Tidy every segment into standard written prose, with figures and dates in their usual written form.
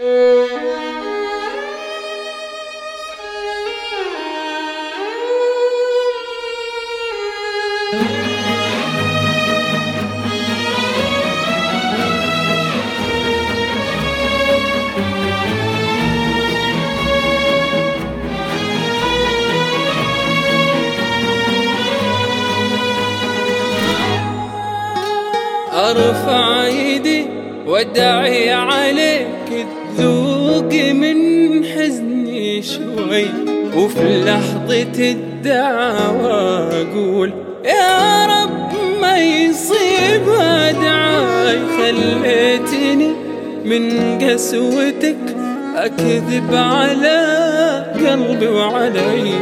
أرفع يدي وادعي عليك تذوق من حزني شوي، وفي لحظة الدعوة أقول يا رب ما يصيب أدعاي. خليتني من قسوتك أكذب على قلبي وعلي،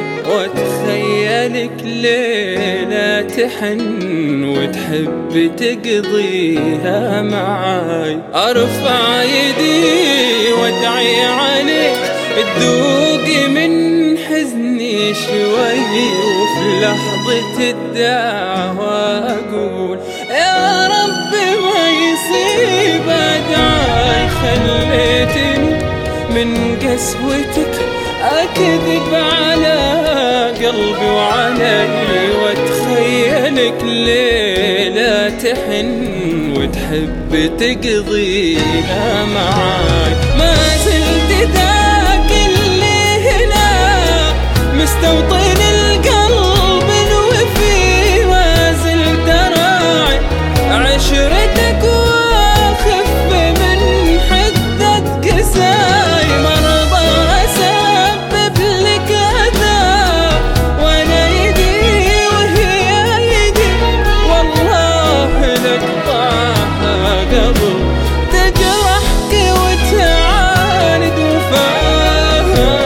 وأتخيلك ليلة تحن وتحب تقضيها معاي. أرفع يدي وادعي عليك تذوق من حزني شوي، وفي لحظة الدعوة أقول يا رب ما يصيب أدعاي. خليتني من قسوتك أكذب على قلبي وعلي، وأتخيلك ليلة تحن وتحب تقضيها معاي. ما زلت ذاك اللي هنا مستوطن القلب الوفي، ما زلت راعي عشرتك واخف من حدة قساي. مرضى اسبب لك اذى وانا يدي وهي يدي، والله لقطعها قبل تجرحك وتعاند وفاها.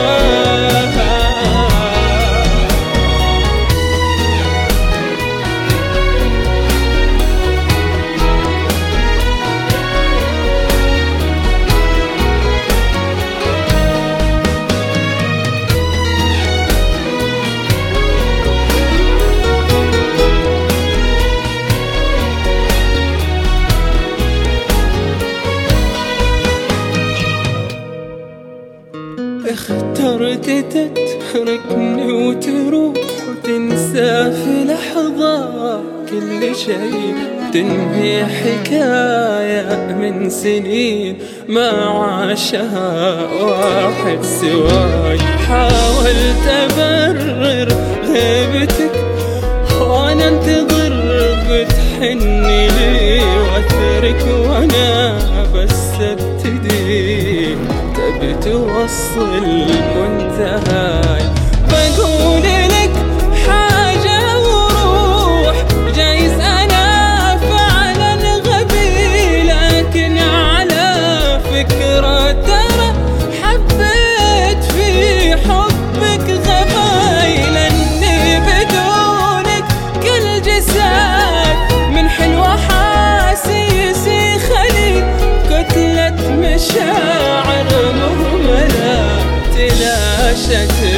اخترت تتركني وتروح وتنسى في لحظة كل شيء، تنهي حكاية من سنين ما عاشها واحد سواي. حاولت أبرر غيبتك وأنا انتظر بتحني لي وأثرك، وأنا بس ابتدي تبي توصل منتهاي. بقول لك حاجة وروح، جايز أنا فعلا غبي، لكن على فكرة ترى حبيت في حبك غباي. لأني بدونك كل جسد من حلوة حاسيسي خلي كتلة مشاعر مهملة تلاشت